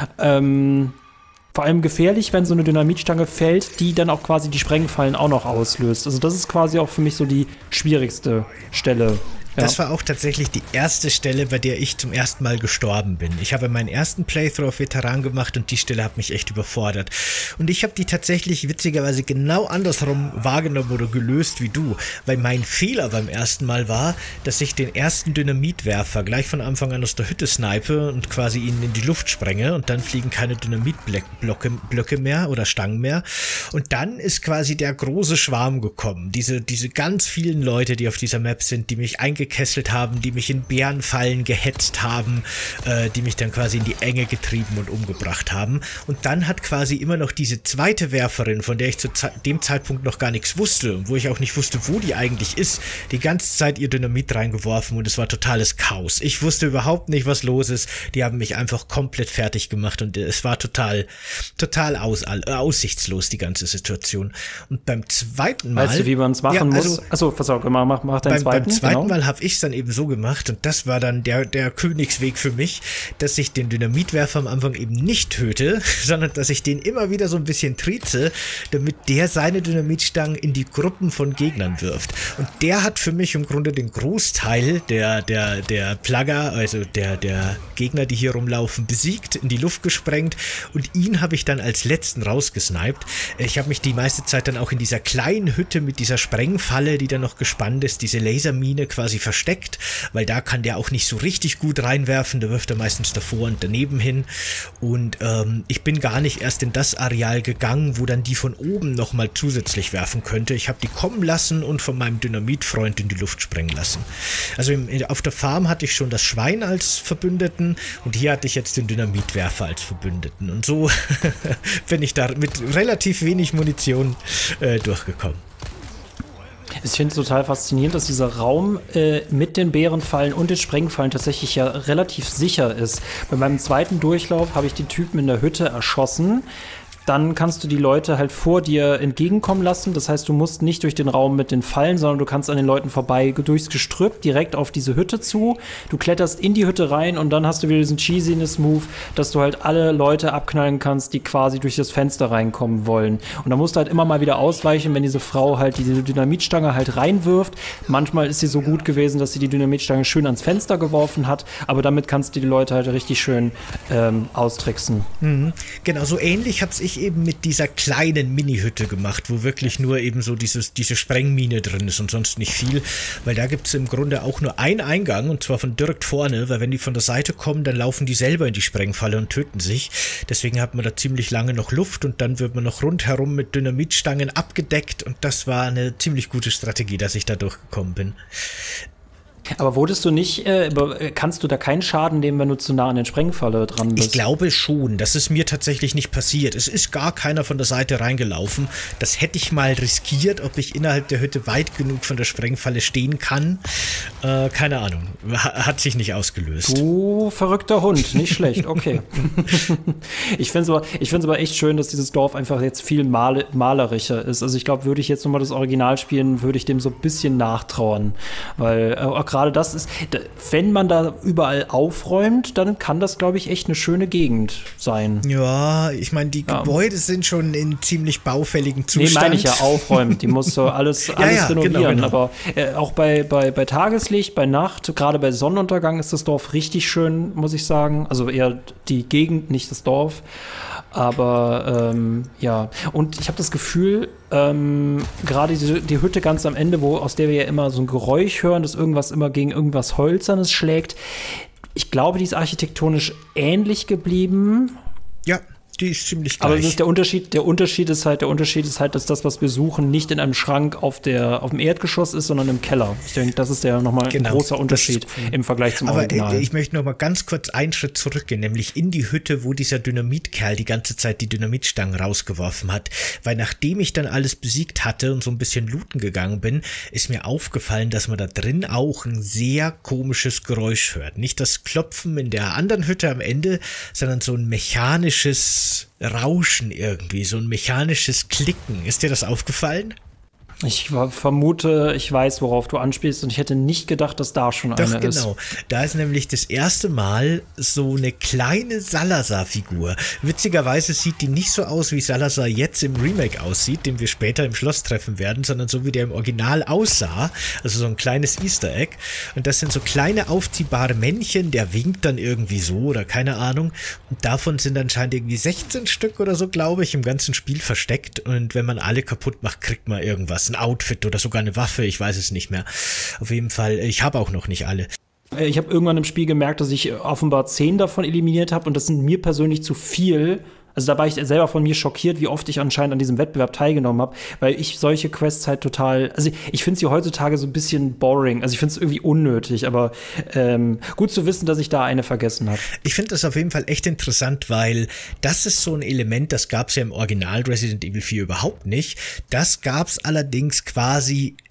Ähm, vor allem gefährlich, wenn so eine Dynamitstange fällt, die dann auch quasi die Sprengfallen auch noch auslöst. Also das ist quasi auch für mich so die schwierigste Stelle. Das ja. war auch tatsächlich die erste Stelle, bei der ich zum ersten Mal gestorben bin. Ich habe meinen ersten Playthrough auf Veteran gemacht und die Stelle hat mich echt überfordert. Und ich habe die tatsächlich witzigerweise genau andersrum wahrgenommen oder gelöst wie du. Weil mein Fehler beim ersten Mal war, dass ich den ersten Dynamitwerfer gleich von Anfang an aus der Hütte snipe und quasi ihn in die Luft sprenge und dann fliegen keine Dynamitblöcke Blöcke mehr oder Stangen mehr. Und dann ist quasi der große Schwarm gekommen. Diese, diese ganz vielen Leute, die auf dieser Map sind, die mich eingekesselt haben, die mich in Bärenfallen gehetzt haben, äh, die mich dann quasi in die Enge getrieben und umgebracht haben. Und dann hat quasi immer noch diese zweite Werferin, von der ich zu ze- dem Zeitpunkt noch gar nichts wusste und wo ich auch nicht wusste, wo die eigentlich ist, die ganze Zeit ihr Dynamit reingeworfen und es war totales Chaos. Ich wusste überhaupt nicht, was los ist. Die haben mich einfach komplett fertig gemacht und es war total, total aus, äh, aussichtslos, die ganze Situation. Und beim zweiten Mal... Weißt du, wie man es machen ja, muss? Also, Achso, pass auf, mach, mach deinen beim, zweiten. Beim zweiten genau. Mal habe habe ich es dann eben so gemacht, und das war dann der, der Königsweg für mich, dass ich den Dynamitwerfer am Anfang eben nicht töte, sondern dass ich den immer wieder so ein bisschen trieze, damit der seine Dynamitstangen in die Gruppen von Gegnern wirft. Und der hat für mich im Grunde den Großteil der, der, der Plagger, also der, der Gegner, die hier rumlaufen, besiegt, in die Luft gesprengt, und ihn habe ich dann als letzten rausgesniped. Ich habe mich die meiste Zeit dann auch in dieser kleinen Hütte mit dieser Sprengfalle, die da noch gespannt ist, diese Lasermine quasi versteckt, weil da kann der auch nicht so richtig gut reinwerfen, da wirft er meistens davor und daneben hin, und ähm, ich bin gar nicht erst in das Areal gegangen, wo dann die von oben nochmal zusätzlich werfen könnte. Ich habe die kommen lassen und von meinem Dynamitfreund in die Luft sprengen lassen. Also im, auf der Farm hatte ich schon das Schwein als Verbündeten, und hier hatte ich jetzt den Dynamitwerfer als Verbündeten, und so bin ich da mit relativ wenig Munition äh, durchgekommen. Ich finde es total faszinierend, dass dieser Raum äh, mit den Bärenfallen und den Sprengfallen tatsächlich ja relativ sicher ist. Bei meinem zweiten Durchlauf habe ich die Typen in der Hütte erschossen. Dann kannst du die Leute halt vor dir entgegenkommen lassen. Das heißt, du musst nicht durch den Raum mit den Fallen, sondern du kannst an den Leuten vorbei durchs Gestrüpp direkt auf diese Hütte zu. Du kletterst in die Hütte rein, und dann hast du wieder diesen Cheesiness-Move, dass du halt alle Leute abknallen kannst, die quasi durch das Fenster reinkommen wollen. Und da musst du halt immer mal wieder ausweichen, wenn diese Frau halt diese Dynamitstange halt reinwirft. Manchmal ist sie so gut gewesen, dass sie die Dynamitstange schön ans Fenster geworfen hat, aber damit kannst du die Leute halt richtig schön ähm, austricksen. Mhm. Genau, so ähnlich hab's ich eben mit dieser kleinen Mini-Hütte gemacht, wo wirklich nur eben so dieses, diese Sprengmine drin ist und sonst nicht viel, weil da gibt es im Grunde auch nur einen Eingang, und zwar von direkt vorne, weil wenn die von der Seite kommen, dann laufen die selber in die Sprengfalle und töten sich. Deswegen hat man da ziemlich lange noch Luft, und dann wird man noch rundherum mit Dynamitstangen abgedeckt, und das war eine ziemlich gute Strategie, dass ich da durchgekommen bin. Aber wurdest du nicht, äh, kannst du da keinen Schaden nehmen, wenn du zu nah an den Sprengfalle dran bist? Ich glaube schon. Das ist mir tatsächlich nicht passiert. Es ist gar keiner von der Seite reingelaufen. Das hätte ich mal riskiert, ob ich innerhalb der Hütte weit genug von der Sprengfalle stehen kann. Äh, keine Ahnung. Hat sich nicht ausgelöst. Du verrückter Hund. Nicht schlecht. Okay. Ich finde es aber, ich find's aber echt schön, dass dieses Dorf einfach jetzt viel mal- malerischer ist. Also ich glaube, würde ich jetzt nochmal das Original spielen, würde ich dem so ein bisschen nachtrauern. Weil äh, gerade das ist, wenn man da überall aufräumt, dann kann das, glaube ich, echt eine schöne Gegend sein. Ja, ich meine, die ja. Gebäude sind schon in ziemlich baufälligen Zustand. Nee, meine ich ja, aufräumen. Die musst du alles, alles ja, ja, renovieren. Genau, genau. Aber äh, auch bei, bei, bei Tageslicht, bei Nacht, gerade bei Sonnenuntergang ist das Dorf richtig schön, muss ich sagen. Also eher die Gegend, nicht das Dorf. Aber ähm, ja, und ich habe das Gefühl, ähm, gerade die, die Hütte ganz am Ende, wo aus der wir ja immer so ein Geräusch hören, dass irgendwas immer gegen irgendwas Hölzernes schlägt. Ich glaube, die ist architektonisch ähnlich geblieben. Ja. Die ist ziemlich gleich. Aber das ist der Unterschied, der Unterschied ist halt, der Unterschied ist halt, dass das, was wir suchen, nicht in einem Schrank auf der, auf dem Erdgeschoss ist, sondern im Keller. Ich denke, das ist ja nochmal genau, ein großer Unterschied cool. im Vergleich zum Aber Original. Aber ich möchte noch mal ganz kurz einen Schritt zurückgehen, nämlich in die Hütte, wo dieser Dynamitkerl die ganze Zeit die Dynamitstangen rausgeworfen hat. Weil nachdem ich dann alles besiegt hatte und so ein bisschen looten gegangen bin, ist mir aufgefallen, dass man da drin auch ein sehr komisches Geräusch hört. Nicht das Klopfen in der anderen Hütte am Ende, sondern so ein mechanisches Rauschen irgendwie, so ein mechanisches Klicken. Ist dir das aufgefallen? Ich vermute, ich weiß, worauf du anspielst, und ich hätte nicht gedacht, dass da schon Doch, eine genau. ist. Doch, genau. Da ist nämlich das erste Mal so eine kleine Salazar-Figur. Witzigerweise sieht die nicht so aus, wie Salazar jetzt im Remake aussieht, den wir später im Schloss treffen werden, sondern so, wie der im Original aussah. Also so ein kleines Easter Egg. Und das sind so kleine aufziehbare Männchen, der winkt dann irgendwie so oder keine Ahnung. Und davon sind anscheinend irgendwie sechzehn Stück oder so, glaube ich, im ganzen Spiel versteckt. Und wenn man alle kaputt macht, kriegt man irgendwas. Ein Outfit oder sogar eine Waffe, ich weiß es nicht mehr. Auf jeden Fall, ich habe auch noch nicht alle. Ich habe irgendwann im Spiel gemerkt, dass ich offenbar zehn davon eliminiert habe, und das sind mir persönlich zu viel. Also da war ich selber von mir schockiert, wie oft ich anscheinend an diesem Wettbewerb teilgenommen habe, weil ich solche Quests halt total, also ich finde sie heutzutage so ein bisschen boring, also ich finde es irgendwie unnötig, aber ähm, gut zu wissen, dass ich da eine vergessen habe. Ich finde das auf jeden Fall echt interessant, weil das ist so ein Element, das gab es ja im Original Resident Evil vier überhaupt nicht. Das gab es allerdings quasi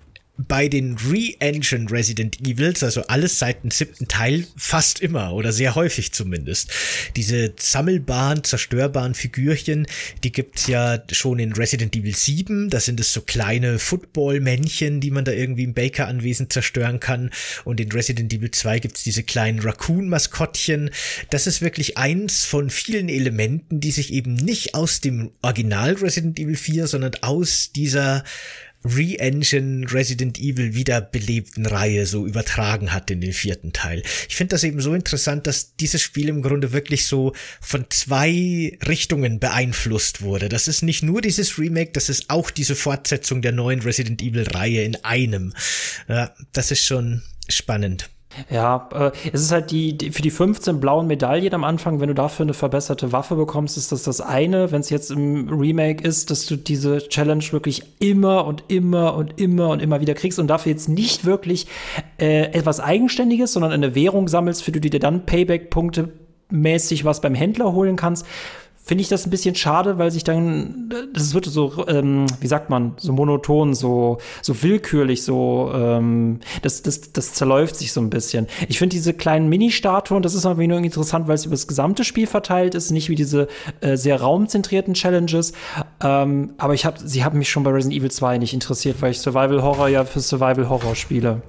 bei den Re-Engine Resident Evils, also alles seit dem siebten Teil, fast immer oder sehr häufig zumindest. Diese sammelbaren, zerstörbaren Figürchen, die gibt's ja schon in Resident Evil sieben. Da sind es so kleine Football-Männchen, die man da irgendwie im Baker-Anwesen zerstören kann. Und in Resident Evil zwei gibt's diese kleinen Raccoon-Maskottchen. Das ist wirklich eins von vielen Elementen, die sich eben nicht aus dem Original Resident Evil vier, sondern aus dieser Re-Engine Resident Evil wiederbelebten Reihe so übertragen hat in den vierten Teil. Ich finde das eben so interessant, dass dieses Spiel im Grunde wirklich so von zwei Richtungen beeinflusst wurde. Das ist nicht nur dieses Remake, das ist auch diese Fortsetzung der neuen Resident Evil Reihe in einem. Ja, das ist schon spannend. Ja, äh, es ist halt die, die für die fünfzehn blauen Medaillen am Anfang, wenn du dafür eine verbesserte Waffe bekommst, ist das das eine. Wenn es jetzt im Remake ist, dass du diese Challenge wirklich immer und immer und immer und immer wieder kriegst und dafür jetzt nicht wirklich äh, etwas Eigenständiges, sondern eine Währung sammelst, für die du dir dann Payback-Punkte mäßig was beim Händler holen kannst, finde ich das ein bisschen schade, weil sich dann, das wird so, ähm, wie sagt man, so monoton, so so willkürlich, so, ähm, das, das, das zerläuft sich so ein bisschen. Ich finde diese kleinen Mini-Statuen, das ist irgendwie nur interessant, weil es über das gesamte Spiel verteilt ist, nicht wie diese äh, sehr raumzentrierten Challenges. Ähm, aber ich hab, sie haben mich schon bei Resident Evil zwei nicht interessiert, weil ich Survival Horror ja für Survival Horror spiele.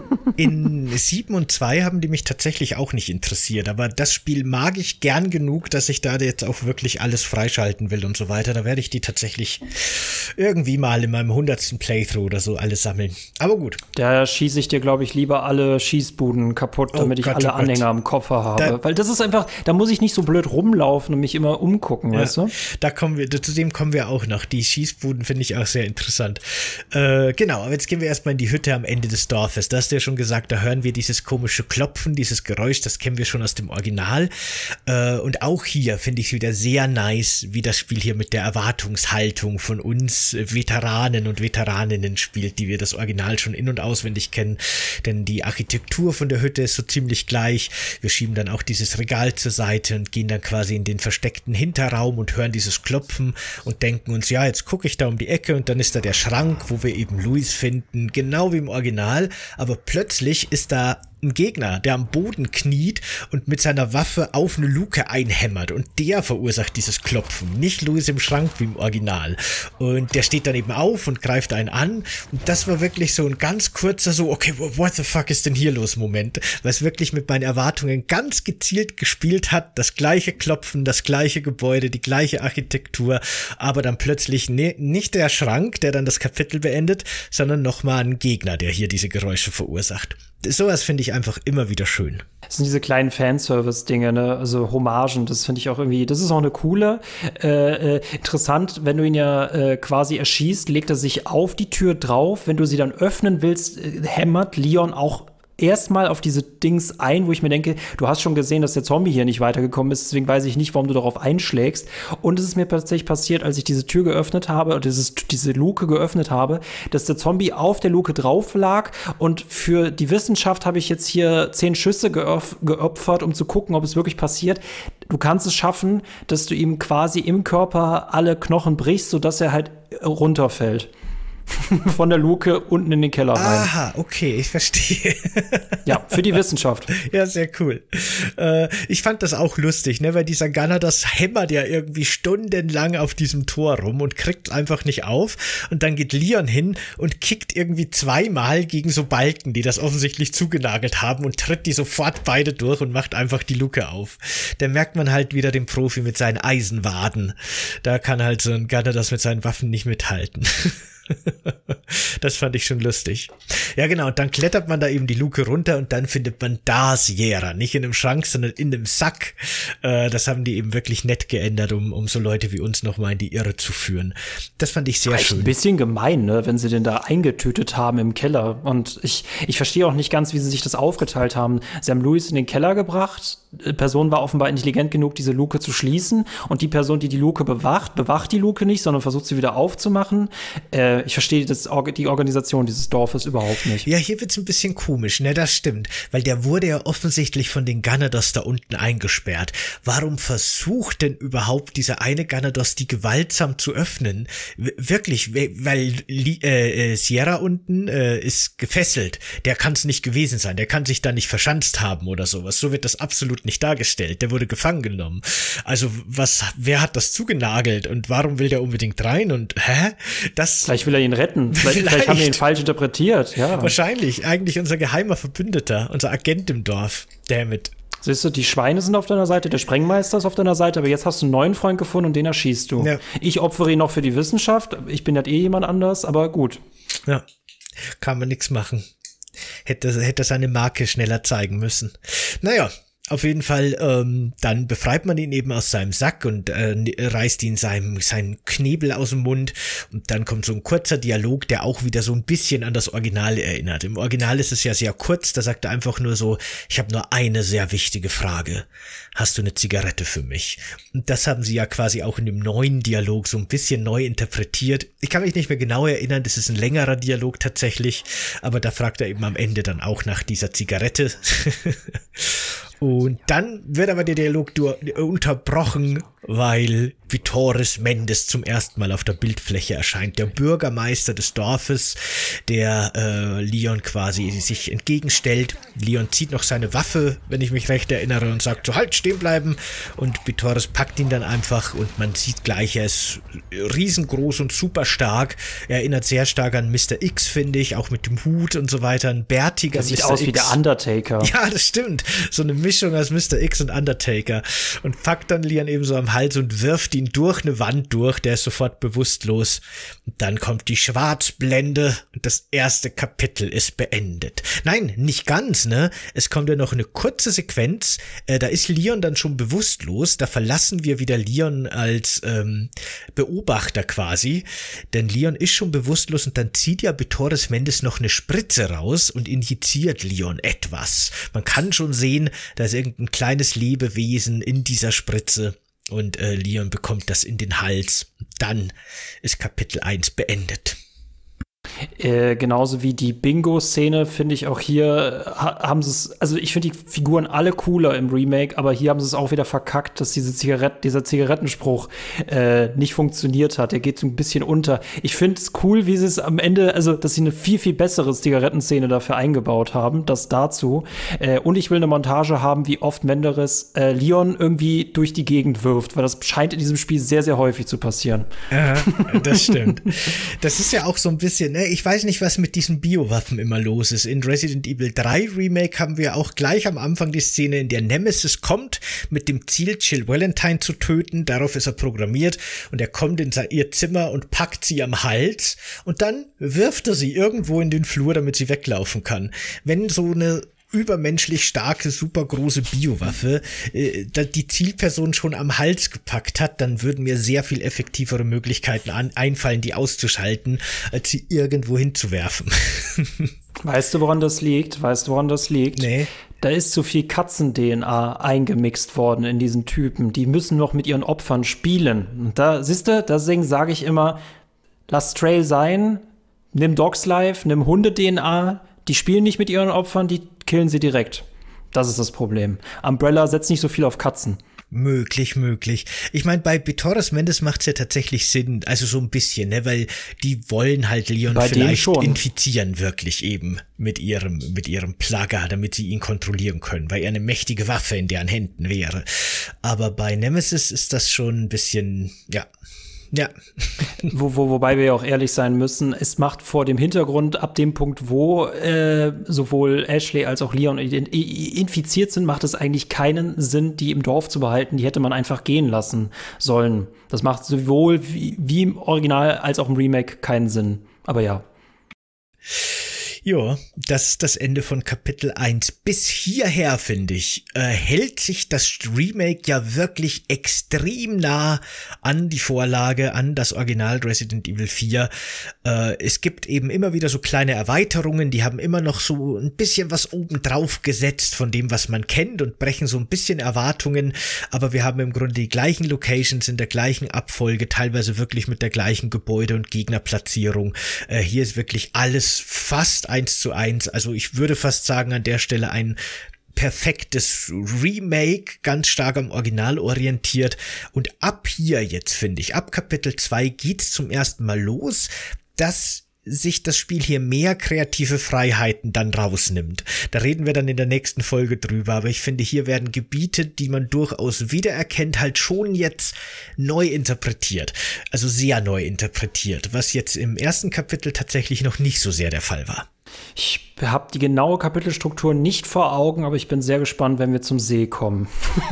In sieben und zwei haben die mich tatsächlich auch nicht interessiert, aber das Spiel mag ich gern genug, dass ich da jetzt auch wirklich alles freischalten will und so weiter. Da werde ich die tatsächlich irgendwie mal in meinem hundertsten Playthrough oder so alle sammeln. Aber gut. Da schieße ich dir, glaube ich, lieber alle Schießbuden kaputt, damit oh Gott, ich alle oh Anhänger Gott. Am Koffer habe. Da, Weil das ist einfach, da muss ich nicht so blöd rumlaufen und mich immer umgucken, ja, weißt du? Da kommen wir, zu dem kommen wir auch noch. Die Schießbuden finde ich auch sehr interessant. Äh, genau, aber jetzt gehen wir erstmal in die Hütte am Ende des Dorfes. Da hast du ja schon gesagt, da hören wir dieses komische Klopfen, dieses Geräusch, das kennen wir schon aus dem Original. Äh, und auch hier finde ich wieder sehr nice, wie das Spiel hier mit der Erwartungshaltung von uns Veteranen und Veteraninnen spielt, die wir das Original schon in- und auswendig kennen. Denn die Architektur von der Hütte ist so ziemlich gleich. Wir schieben dann auch dieses Regal zur Seite und gehen dann quasi in den versteckten Hinterraum und hören dieses Klopfen und denken uns, ja, jetzt gucke ich da um die Ecke und dann ist da der Schrank, wo wir eben Luis finden, genau wie im Original. Aber plötzlich ist da ein Gegner, der am Boden kniet und mit seiner Waffe auf eine Luke einhämmert und der verursacht dieses Klopfen, nicht Luis im Schrank wie im Original. Und der steht dann eben auf und greift einen an und das war wirklich so ein ganz kurzer so, okay, what the fuck ist denn hier los Moment, weil es wirklich mit meinen Erwartungen ganz gezielt gespielt hat, das gleiche Klopfen, das gleiche Gebäude, die gleiche Architektur, aber dann plötzlich ne, nicht der Schrank, der dann das Kapitel beendet, sondern nochmal ein Gegner, der hier diese Geräusche verursacht. Sowas finde ich einfach immer wieder schön. Das sind diese kleinen Fanservice-Dinge, ne? Also Hommagen, das finde ich auch irgendwie, das ist auch eine coole, äh, äh, interessant, wenn du ihn ja äh, quasi erschießt, legt er sich auf die Tür drauf, wenn du sie dann öffnen willst, äh, hämmert Leon auch erstmal auf diese Dings ein, wo ich mir denke, du hast schon gesehen, dass der Zombie hier nicht weitergekommen ist, deswegen weiß ich nicht, warum du darauf einschlägst. Und es ist mir tatsächlich passiert, als ich diese Tür geöffnet habe, oder dieses, diese Luke geöffnet habe, dass der Zombie auf der Luke drauf lag und für die Wissenschaft habe ich jetzt hier zehn Schüsse geöff- geopfert, um zu gucken, ob es wirklich passiert. Du kannst es schaffen, dass du ihm quasi im Körper alle Knochen brichst, sodass er halt runterfällt. Von der Luke unten in den Keller rein. Aha, okay, ich verstehe. Ja, für die Wissenschaft. Ja, sehr cool. Äh, ich fand das auch lustig, ne, weil dieser Gunner, das hämmert ja irgendwie stundenlang auf diesem Tor rum und kriegt einfach nicht auf. Und dann geht Leon hin und kickt irgendwie zweimal gegen so Balken, die das offensichtlich zugenagelt haben und tritt die sofort beide durch und macht einfach die Luke auf. Da merkt man halt wieder den Profi mit seinen Eisenwaden. Da kann halt so ein Gunner das mit seinen Waffen nicht mithalten. Das fand ich schon lustig. Ja, genau, und dann klettert man da eben die Luke runter und dann findet man da Sierra. Nicht in einem Schrank, sondern in einem Sack. Äh, das haben die eben wirklich nett geändert, um, um so Leute wie uns nochmal in die Irre zu führen. Das fand ich sehr Echt schön. Ein bisschen gemein, ne, wenn sie den da eingetütet haben im Keller. Und ich, ich verstehe auch nicht ganz, wie sie sich das aufgeteilt haben. Sie haben Luis in den Keller gebracht. Die Person war offenbar intelligent genug, diese Luke zu schließen. Und die Person, die die Luke bewacht, bewacht die Luke nicht, sondern versucht sie wieder aufzumachen. Äh, äh, ich verstehe das, die Organisation dieses Dorfes überhaupt nicht. Ja, hier wird's ein bisschen komisch, ne, das stimmt, weil der wurde ja offensichtlich von den Ganados da unten eingesperrt. Warum versucht denn überhaupt dieser eine Ganados, die gewaltsam zu öffnen? W- wirklich, weil äh, äh, Sierra unten äh, ist gefesselt. Der kann's nicht gewesen sein, der kann sich da nicht verschanzt haben oder sowas. So wird das absolut nicht dargestellt. Der wurde gefangen genommen. Also was, wer hat das zugenagelt und warum will der unbedingt rein und hä? Das Vielleicht will er ihn retten. Vielleicht, vielleicht. vielleicht haben wir ihn falsch interpretiert. Ja. Wahrscheinlich. Eigentlich unser geheimer Verbündeter, unser Agent im Dorf. Dammit. Siehst du, die Schweine sind auf deiner Seite, der Sprengmeister ist auf deiner Seite, aber jetzt hast du einen neuen Freund gefunden und den erschießt du. Ja. Ich opfere ihn noch für die Wissenschaft. Ich bin halt eh jemand anders, aber gut. Ja, kann man nichts machen. Hätte, hätte seine Marke schneller zeigen müssen. Naja. Auf jeden Fall, ähm, dann befreit man ihn eben aus seinem Sack und äh, reißt ihn seinem, seinen Knebel aus dem Mund und dann kommt so ein kurzer Dialog, der auch wieder so ein bisschen an das Original erinnert. Im Original ist es ja sehr kurz, da sagt er einfach nur so, ich habe nur eine sehr wichtige Frage. Hast du eine Zigarette für mich? Und das haben sie ja quasi auch in dem neuen Dialog so ein bisschen neu interpretiert. Ich kann mich nicht mehr genau erinnern, das ist ein längerer Dialog tatsächlich, aber da fragt er eben am Ende dann auch nach dieser Zigarette. Und dann wird aber der Dialog unterbrochen, weil Vittoris Mendes zum ersten Mal auf der Bildfläche erscheint. Der Bürgermeister des Dorfes, der äh, Leon quasi sich entgegenstellt. Leon zieht noch seine Waffe, wenn ich mich recht erinnere, und sagt so, halt, stehen bleiben. Und Vittoris packt ihn dann einfach und man sieht gleich, er ist riesengroß und super stark. Er erinnert sehr stark an Mister X, finde ich, auch mit dem Hut und so weiter. Ein bärtiger Mister X. Sieht aus wie der Undertaker. Ja, das stimmt. So eine Mischung aus Mister X und Undertaker. Und packt dann Leon eben so am Hals und wirft ihn durch eine Wand durch. Der ist sofort bewusstlos. Und dann kommt die Schwarzblende und das erste Kapitel ist beendet. Nein, nicht ganz, ne? Es kommt ja noch eine kurze Sequenz. Äh, da ist Leon dann schon bewusstlos. Da verlassen wir wieder Leon als ähm, Beobachter quasi. Denn Leon ist schon bewusstlos und dann zieht ja Vittoris Mendes noch eine Spritze raus und injiziert Leon etwas. Man kann schon sehen, da ist irgendein kleines Lebewesen in dieser Spritze. Und äh, Leon bekommt das in den Hals. Dann ist Kapitel eins beendet. Äh, genauso wie die Bingo-Szene finde ich auch hier, ha- haben sie es, also ich finde die Figuren alle cooler im Remake, aber hier haben sie es auch wieder verkackt, dass diese Zigarette, dieser Zigarettenspruch äh, nicht funktioniert hat. Der geht so ein bisschen unter. Ich finde es cool, wie sie es am Ende, also dass sie eine viel, viel bessere Zigarettenszene dafür eingebaut haben, das dazu. Äh, und ich will eine Montage haben, wie oft Menderes äh, Leon irgendwie durch die Gegend wirft, weil das scheint in diesem Spiel sehr, sehr häufig zu passieren. Ja, das stimmt. Das ist ja auch so ein bisschen, ne, ich weiß nicht, was mit diesen Biowaffen immer los ist. In Resident Evil drei Remake haben wir auch gleich am Anfang die Szene, in der Nemesis kommt, mit dem Ziel, Jill Valentine zu töten. Darauf ist er programmiert und er kommt in sein, ihr Zimmer und packt sie am Hals und dann wirft er sie irgendwo in den Flur, damit sie weglaufen kann. Wenn so eine übermenschlich starke, super große Biowaffe äh, die Zielperson schon am Hals gepackt hat, dann würden mir sehr viel effektivere Möglichkeiten an, einfallen, die auszuschalten, als sie irgendwo hinzuwerfen. Weißt du, woran das liegt? Weißt du, woran das liegt? Nee. Da ist zu viel Katzen-D N A eingemixt worden in diesen Typen. Die müssen noch mit ihren Opfern spielen. Und da, siehst du, deswegen sage ich immer, lass Stray sein, nimm Dogs Life, nimm Hunde-D N A, die spielen nicht mit ihren Opfern, die killen sie direkt. Das ist das Problem. Umbrella setzt nicht so viel auf Katzen. Möglich, möglich. Ich meine, bei Vittoris Mendes macht's ja tatsächlich Sinn, also so ein bisschen, ne, weil die wollen halt Leon bei vielleicht infizieren, wirklich eben mit ihrem, mit ihrem Plugger, damit sie ihn kontrollieren können, weil er eine mächtige Waffe in deren Händen wäre. Aber bei Nemesis ist das schon ein bisschen, ja. Ja. wo, wo, wobei wir ja auch ehrlich sein müssen, es macht vor dem Hintergrund, ab dem Punkt, wo äh, sowohl Ashley als auch Leon infiziert sind, macht es eigentlich keinen Sinn, die im Dorf zu behalten. Die hätte man einfach gehen lassen sollen. Das macht sowohl wie, wie im Original als auch im Remake keinen Sinn. Aber ja. Ja, das ist das Ende von Kapitel eins. Bis hierher, finde ich, äh, hält sich das Remake ja wirklich extrem nah an die Vorlage, an das Original Resident Evil vier. Äh, es gibt eben immer wieder so kleine Erweiterungen, die haben immer noch so ein bisschen was obendrauf gesetzt von dem, was man kennt und brechen so ein bisschen Erwartungen, aber wir haben im Grunde die gleichen Locations in der gleichen Abfolge, teilweise wirklich mit der gleichen Gebäude- und Gegnerplatzierung. Äh, hier ist wirklich alles fast eins zu eins. Also ich würde fast sagen, an der Stelle ein perfektes Remake, ganz stark am Original orientiert. Und ab hier jetzt, finde ich, ab Kapitel zwei geht's zum ersten Mal los, dass sich das Spiel hier mehr kreative Freiheiten dann rausnimmt. Da reden wir dann in der nächsten Folge drüber, aber ich finde, hier werden Gebiete, die man durchaus wiedererkennt, halt schon jetzt neu interpretiert. Also sehr neu interpretiert, was jetzt im ersten Kapitel tatsächlich noch nicht so sehr der Fall war. Ich habe die genaue Kapitelstruktur nicht vor Augen, aber ich bin sehr gespannt, wenn wir zum See kommen.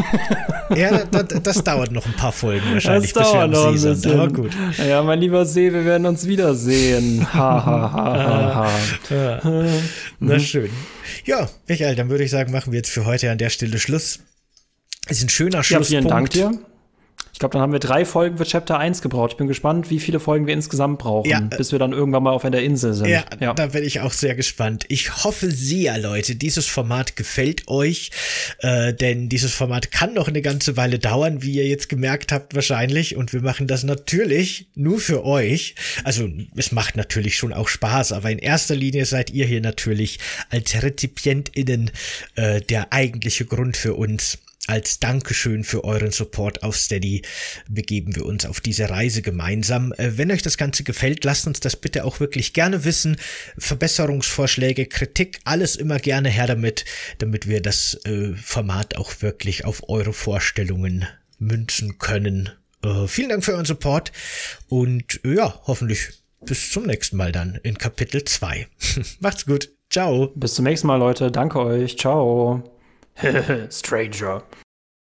Ja, das, das dauert noch ein paar Folgen wahrscheinlich, das bis wir dauert am noch See ein sind. Aber gut. Ja, mein lieber See, wir werden uns wiedersehen. Ha, ha, ha, ha, ha. Na schön. Ja, Michael, dann würde ich sagen, machen wir jetzt für heute an der Stelle Schluss. Ist ein schöner Schlusspunkt. Ja, vielen Dank dir. Ich glaube, dann haben wir drei Folgen für Chapter eins gebraucht. Ich bin gespannt, wie viele Folgen wir insgesamt brauchen, ja, bis wir dann irgendwann mal auf einer Insel sind. Ja, ja, da bin ich auch sehr gespannt. Ich hoffe sehr, Leute, dieses Format gefällt euch, äh, denn dieses Format kann noch eine ganze Weile dauern, wie ihr jetzt gemerkt habt wahrscheinlich. Und wir machen das natürlich nur für euch. Also es macht natürlich schon auch Spaß, aber in erster Linie seid ihr hier natürlich als RezipientInnen äh, der eigentliche Grund für uns. Als Dankeschön für euren Support auf Steady begeben wir uns auf diese Reise gemeinsam. Äh, wenn euch das Ganze gefällt, lasst uns das bitte auch wirklich gerne wissen. Verbesserungsvorschläge, Kritik, alles immer gerne her damit, damit wir das äh, Format auch wirklich auf eure Vorstellungen münzen können. Äh, vielen Dank für euren Support und äh, ja, hoffentlich bis zum nächsten Mal dann in Kapitel zwei. Macht's gut. Ciao. Bis zum nächsten Mal, Leute. Danke euch. Ciao. Stranger.